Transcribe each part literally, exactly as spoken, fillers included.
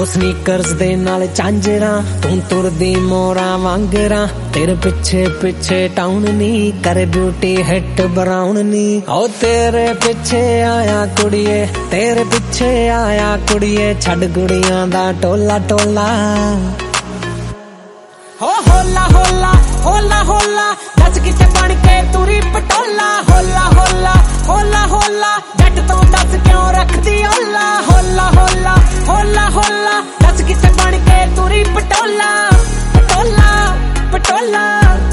sneakers दे नाल झांजरा तू तुरदी मोरा वांगरा तेरे पिछे पिछे टाउन नी कर ब्यूटी हिट ब्राउन नी ओ तेरे पिछे आया कुड़िए तेरे पिछे आया कुड़िए छड़ गुड़ियां दा टोला टोला हो होला होला होला होला दस किते बन के तुरी पटोला होला होला होला होला जट तो दस क्यों रखदी ओला होला होला होला होला दस किते बन के तुरी पटोला पटोला पटोला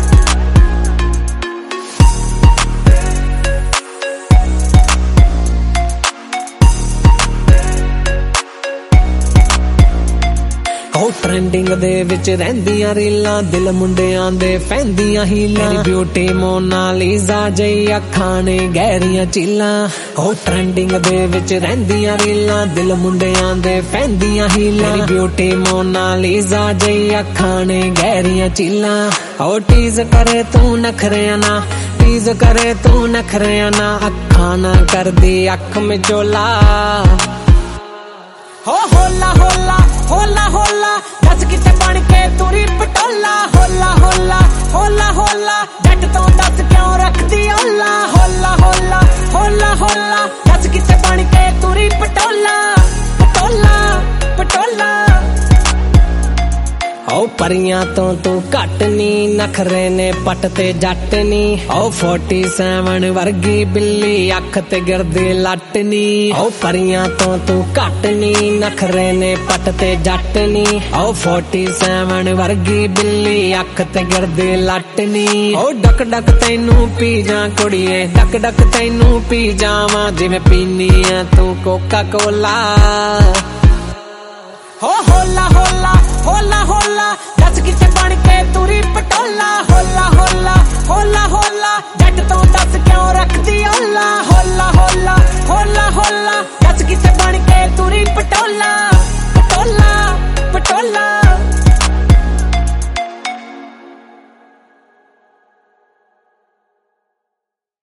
ट्रेंडिंग दे विच रहिंदियां रीलां दिल मुंडियां दे फैंदियां हीलां ब्यूटी मोनालिसा जई अखां ने गहरियां चीलां ओ ट्रेंडिंग दे विच रहिंदियां रीलां दिल मुंडियां दे फैंदियां हीलां ब्यूटी मोनालिसा जई अखां ने गहरियां चीलां ओ टीज करे तू नखरियां ना टीज करे तू नखरियां ना अखां ना कर दी अख में जोला हो होला होला होला होला दस किते बन के तुरी पटोला होला होला होला होला जट तो दस क्यों रखदी ओला होला होला होला होला दस किते बन के तुरी पटोला पटोला पटोला ओ परियां तो तू घट नी नखरे ने पट ते जट नी ओ फोर्टी सेवन वर्गी बिल्ली अख ते गिरदी लट नी ओ परियां तो तू घट नी नखरे ने पट ते जट नी ओ फोर्टी सेवन वर्गी बिल्ली अख ते गिरदी लट नी ओ डक डक तैनू पी जा कुड़िए डक डक तैनू पी जावां जिवें पीनी ऐ तू कोका कोला हो होला होला होला होला दस किते बन के तुरी पटोला होला होला होला